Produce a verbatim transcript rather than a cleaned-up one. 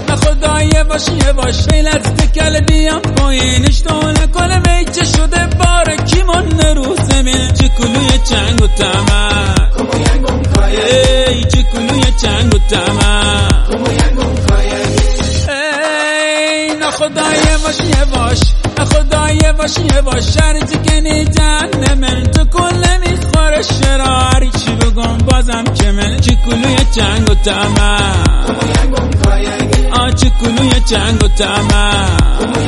خدا یواش یواش فیلت تکل بیام پایینش دونه کنه میچه شده باره کی من رو زمین چکلوی چنگ و تمام ای چکلوی چنگ و تمام ای نخدا یواش یواش نخدا یواش یواش شرطی کنی جهنمن تو کل نمیخوره شراری چی بگم بازم که من چکلوی چنگ و تمام آ چکلوی چنگ و تمام